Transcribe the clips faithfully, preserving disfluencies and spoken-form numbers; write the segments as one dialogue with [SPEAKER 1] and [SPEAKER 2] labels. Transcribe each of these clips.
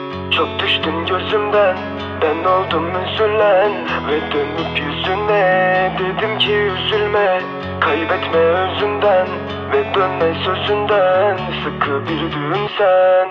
[SPEAKER 1] Çok düştün gözümden, ben oldum üzülen. Ve dönüp yüzüne dedim ki üzülme, kaybetme özünden ve dönme sözünden. Sıkı bir düğüm sen.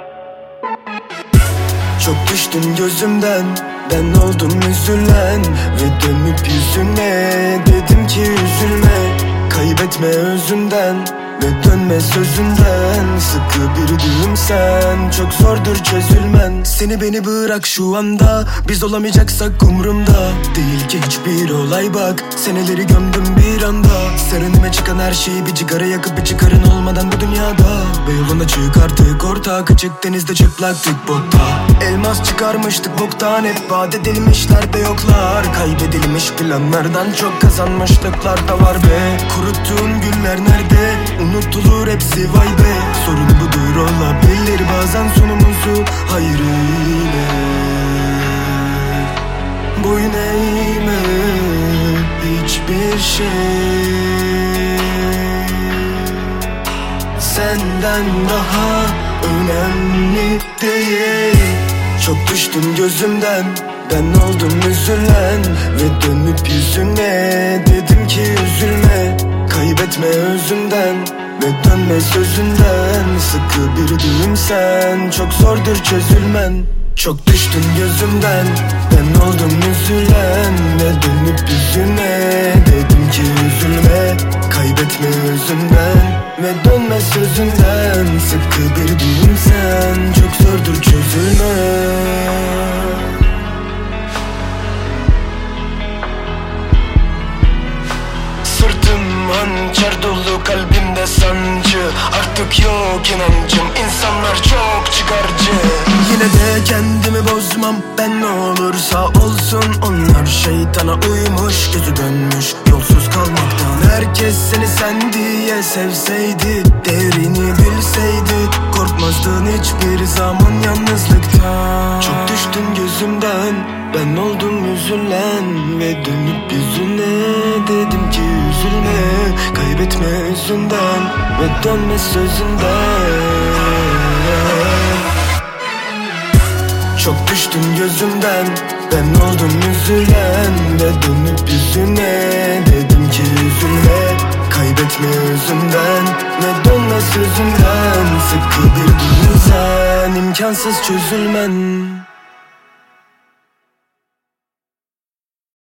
[SPEAKER 1] Çok düştün gözümden, ben oldum üzülen. Ve dönüp yüzüne dedim ki üzülme, kaybetme özünden ve dönme sözünden. Sıkı bir düğüm sen, çok zordur çözülmen. Seni beni bırak şu anda, biz olamayacaksak umurumda değil ki hiçbir olay bak. Seneleri gömdüm bir anda, sen önüme çıkan her şeyi bir cigara yakıp bir çıkarın olmadan bu dünyada. Ve yoluna çık artık ortak, açık denizde çıplaktık botta. Elmas çıkarmıştık boktan, hep vaat edilmişler de yoklar. Kaybedilmiş planlardan çok kazanmışlıklar da var be. Kuruttuğun güller nerede? Unutulur hepsi vay be. Sorun budur olabilir bazen sonumuzu hayır eyle. Boyun eğme hiçbir şey senden daha önemli değil. Çok düştün gözümden, ben oldum üzülen. Ve dönüp yüzüne dedim ki üzülme, kaybetme özünden ve dönme sözünden. Sıkı bir düğüm sen, çok zordur çözülmen. Çok düştün gözümden, ben oldum üzülen. Ve dönüp yüzüne dedim ki üzülme, kaybetme özünden ve dönme sözünden. Sıkı bir düğüm sen, çok zordur çözülmen. Hançer dolu kalbimde sancı, artık yok inancım, insanlar çok çıkarcı. Yine de kendimi bozmam, ben ne olursa olsun. Onlar şeytana uymuş, gözü dönmüş yolsuz kalmaktan. Herkes seni sen diye sevseydi, değerini bilseydi, korkmazdın hiçbir zaman yalnızlıktan. Çok düştün gözümden, ben oldum üzülen. Ve dönüp yüzüne dedim ki üzülme, kaybetme özünden ve dönme sözünden. Çok düştün gözümden, ben oldum üzülen. Ve dönüp yüzüne dedim ki üzülme, kaybetme özünden ve dönme sözünden. Sıkı bir düğüm sen, imkansız çözülmen.